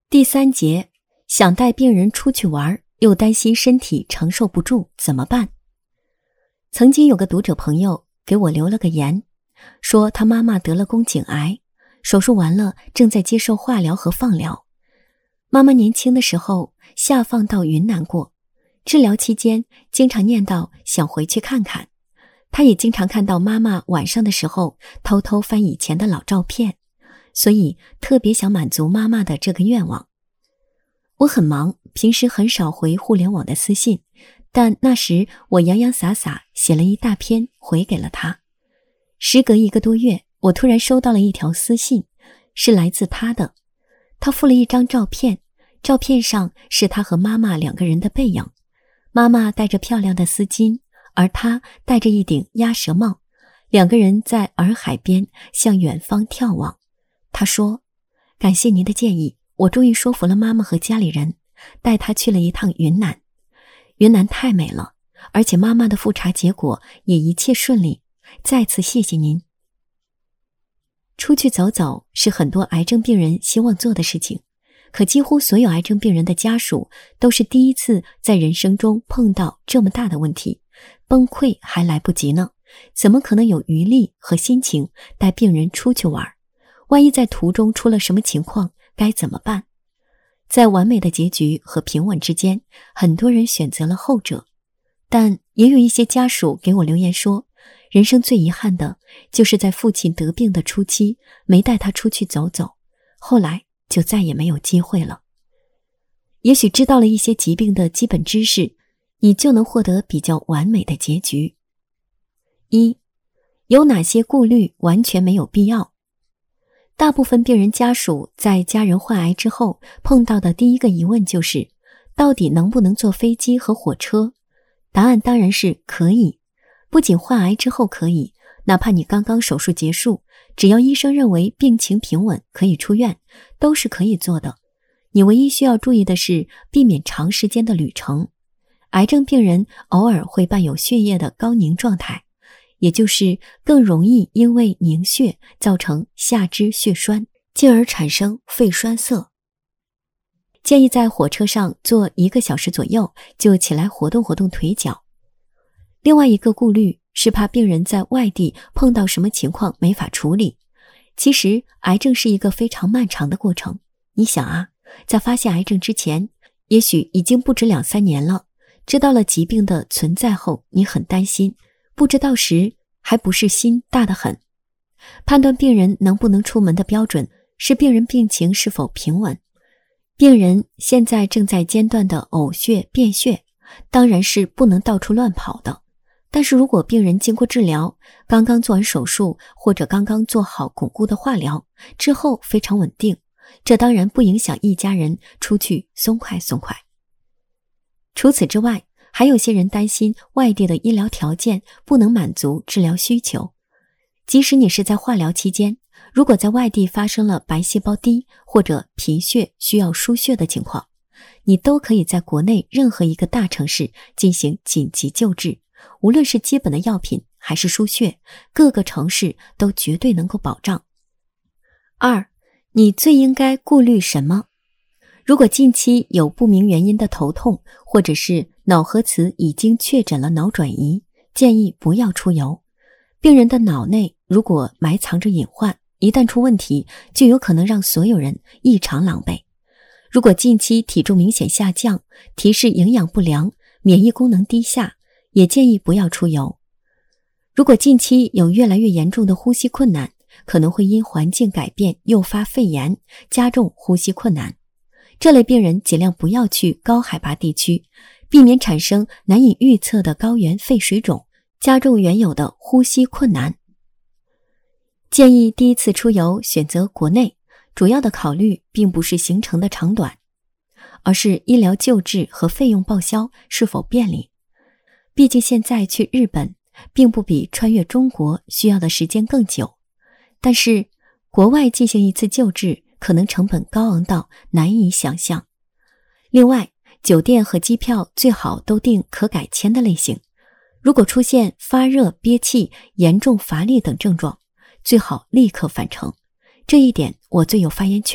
第3节，想带病人出去玩，又担心身体承受不住，怎么办？曾经有个读者朋友给我留了个言，说他妈妈得了宫颈癌，手术完了，正在接受化疗和放疗。妈妈年轻的时候下放到云南过，治疗期间经常念叨想回去看看。他也经常看到妈妈晚上的时候偷偷翻以前的老照片，所以特别想满足妈妈的这个愿望。我很忙，平时很少回互联网的私信，但那时我洋洋洒洒写了一大篇回给了他。时隔1个多月，我突然收到了一条私信，是来自他的。他附了一张照片，照片上是他和妈妈2个人的背影，妈妈戴着漂亮的丝巾，而他戴着一顶鸭舌帽，2个人在洱海边向远方眺望。他说，感谢您的建议，我终于说服了妈妈和家里人，带她去了一趟云南。云南太美了，而且妈妈的复查结果也一切顺利，再次谢谢您。出去走走是很多癌症病人希望做的事情，可几乎所有癌症病人的家属都是第一次在人生中碰到这么大的问题，崩溃还来不及呢，怎么可能有余力和心情带病人出去玩？万一在途中出了什么情况，该怎么办？在完美的结局和平稳之间，很多人选择了后者。但也有一些家属给我留言说，人生最遗憾的就是在父亲得病的初期没带他出去走走，后来就再也没有机会了。也许知道了一些疾病的基本知识，你就能获得比较完美的结局。1. 有哪些顾虑完全没有必要？大部分病人家属在家人患癌之后碰到的第一个疑问就是，到底能不能坐飞机和火车？答案当然是可以。不仅患癌之后可以，哪怕你刚刚手术结束，只要医生认为病情平稳可以出院，都是可以做的。你唯一需要注意的是避免长时间的旅程。癌症病人偶尔会伴有血液的高凝状态，也就是更容易因为凝血造成下肢血栓，进而产生肺栓塞。建议在火车上坐1个小时左右就起来活动活动腿脚。另外一个顾虑是怕病人在外地碰到什么情况没法处理。其实癌症是一个非常漫长的过程，你想啊，在发现癌症之前，也许已经不止2-3年了。知道了疾病的存在后，你很担心，不知道时还不是心大得很。判断病人能不能出门的标准是病人病情是否平稳。病人现在正在间断的呕血便血，当然是不能到处乱跑的。但是如果病人经过治疗，刚刚做完手术或者刚刚做好巩固的化疗之后非常稳定，这当然不影响一家人出去松快松快。除此之外，还有些人担心外地的医疗条件不能满足治疗需求。即使你是在化疗期间，如果在外地发生了白细胞低或者贫血需要输血的情况，你都可以在国内任何一个大城市进行紧急救治，无论是基本的药品还是输血，各个城市都绝对能够保障。2. 你最应该顾虑什么？如果近期有不明原因的头痛，或者是脑核磁已经确诊了脑转移，建议不要出游。病人的脑内如果埋藏着隐患，一旦出问题，就有可能让所有人异常狼狈。如果近期体重明显下降，提示营养不良，免疫功能低下，也建议不要出游。如果近期有越来越严重的呼吸困难，可能会因环境改变诱发肺炎，加重呼吸困难。这类病人尽量不要去高海拔地区，避免产生难以预测的高原肺水肿，加重原有的呼吸困难。建议第一次出游选择国内，主要的考虑并不是行程的长短，而是医疗救治和费用报销是否便利。毕竟现在去日本并不比穿越中国需要的时间更久，但是国外进行一次救治可能成本高昂到难以想象。另外，酒店和机票最好都订可改签的类型。如果出现发热、憋气、严重乏力等症状，最好立刻返程。这一点我最有发言权，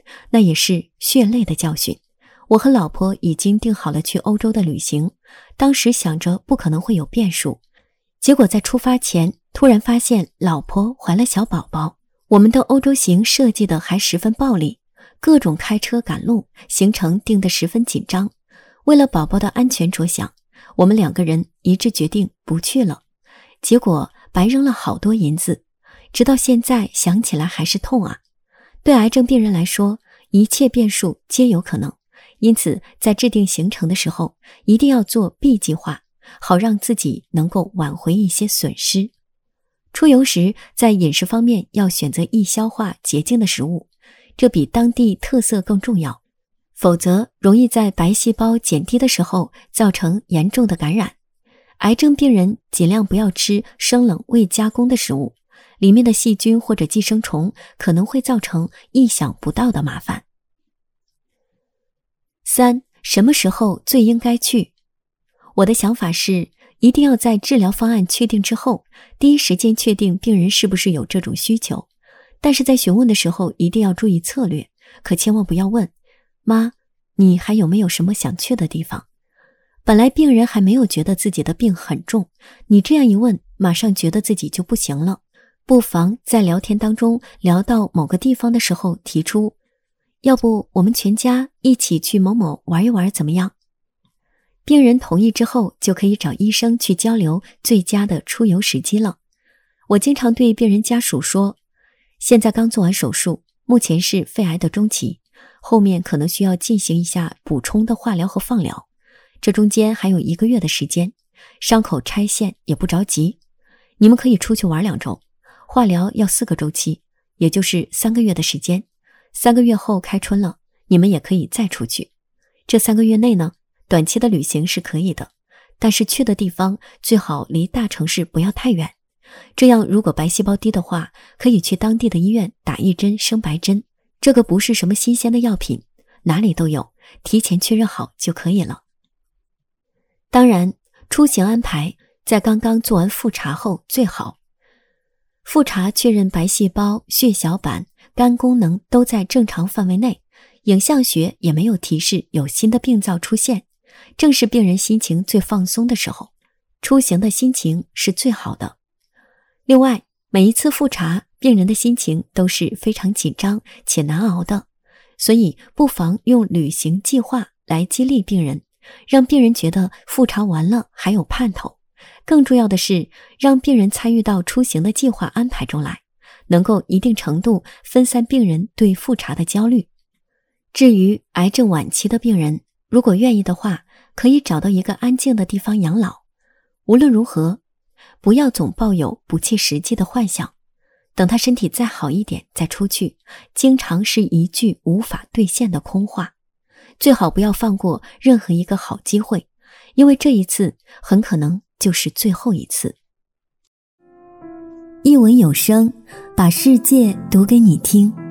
那也是血泪的教训。我和老婆已经订好了去欧洲的旅行，当时想着不可能会有变数，结果在出发前突然发现老婆怀了小宝宝。我们的欧洲行设计的还十分暴力，各种开车赶路，行程定得十分紧张。为了宝宝的安全着想，我们2个人一致决定不去了，结果白扔了好多银子，直到现在想起来还是痛啊。对癌症病人来说，一切变数皆有可能，因此在制定行程的时候一定要做 B 计划，好让自己能够挽回一些损失。出游时在饮食方面要选择易消化洁净的食物，这比当地特色更重要，否则容易在白细胞减低的时候造成严重的感染。癌症病人尽量不要吃生冷未加工的食物，里面的细菌或者寄生虫可能会造成意想不到的麻烦。3. 什么时候最应该去？我的想法是，一定要在治疗方案确定之后，第一时间确定病人是不是有这种需求。但是在询问的时候一定要注意策略，可千万不要问妈，你还有没有什么想去的地方？本来病人还没有觉得自己的病很重，你这样一问，马上觉得自己就不行了。不妨在聊天当中聊到某个地方的时候提出，要不我们全家一起去某某玩一玩怎么样？病人同意之后，就可以找医生去交流最佳的出游时机了。我经常对病人家属说，现在刚做完手术，目前是肺癌的中期，后面可能需要进行一下补充的化疗和放疗，这中间还有1个月的时间，伤口拆线也不着急，你们可以出去玩2周，化疗要4个周期，也就是3个月的时间，3个月后开春了，你们也可以再出去。这3个月内呢，短期的旅行是可以的，但是去的地方最好离大城市不要太远。这样如果白细胞低的话，可以去当地的医院打1针生白针，这个不是什么新鲜的药品，哪里都有，提前确认好就可以了。当然，出行安排在刚刚做完复查后最好。复查确认白细胞、血小板、肝功能都在正常范围内，影像学也没有提示有新的病灶出现，正是病人心情最放松的时候，出行的心情是最好的。另外，每一次复查，病人的心情都是非常紧张且难熬的，所以不妨用旅行计划来激励病人，让病人觉得复查完了还有盼头。更重要的是，让病人参与到出行的计划安排中来，能够一定程度分散病人对复查的焦虑。至于癌症晚期的病人，如果愿意的话，可以找到一个安静的地方养老。无论如何，不要总抱有不切实际的幻想，等他身体再好一点再出去，经常是一句无法兑现的空话。最好不要放过任何一个好机会，因为这一次很可能就是最后一次。一文有声，把世界读给你听。